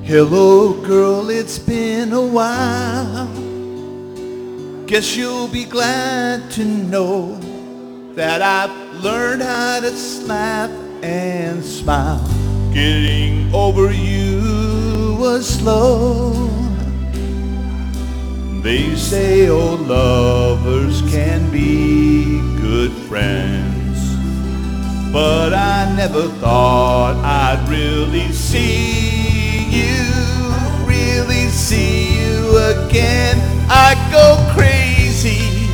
Hello girl, it's been a while. Guess you'll be glad to know that I've learned how to laugh and smile. Getting over you was slow. They say old lovers can be good friends, but I never thought I'd really see you again. I go crazy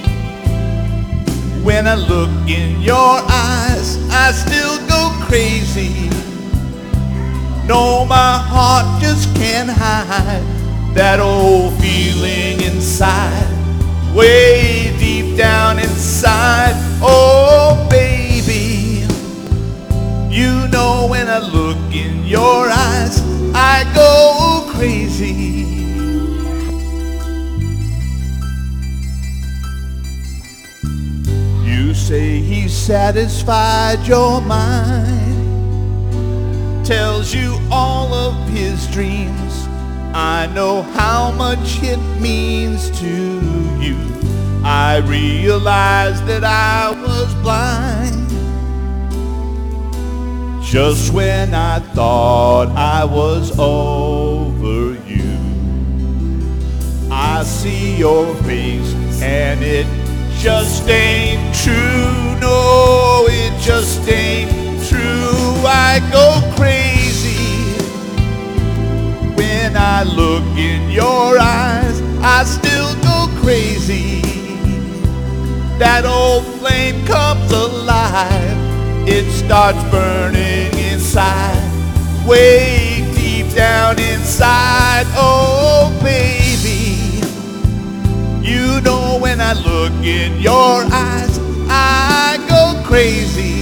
when I look in your eyes. I still go crazy. No, my heart just can't hide that old feeling inside, way deep down inside. Oh baby, you know when I look in your eyes, I go crazy. You say he satisfied your mind, tells you all of his dreams. I know how much it means to you. I realized that I was blind just when I thought I was over you. I see your face and it just ain't true. No, it just ain't true. I go crazy when I look in your eyes. I still go crazy. That old flame comes alive. It starts burning inside, way deep down inside. Oh baby, you know when I look in your eyes, I go crazy.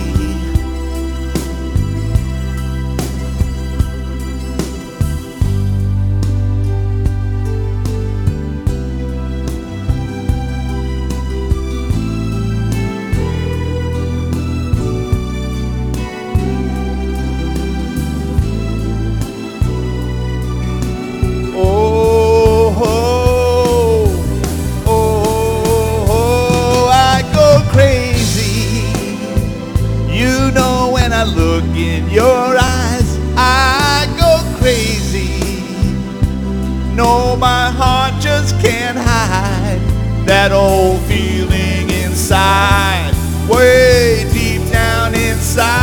I look in your eyes, I go crazy. No, my heart just can't hide that old feeling inside, way deep down inside.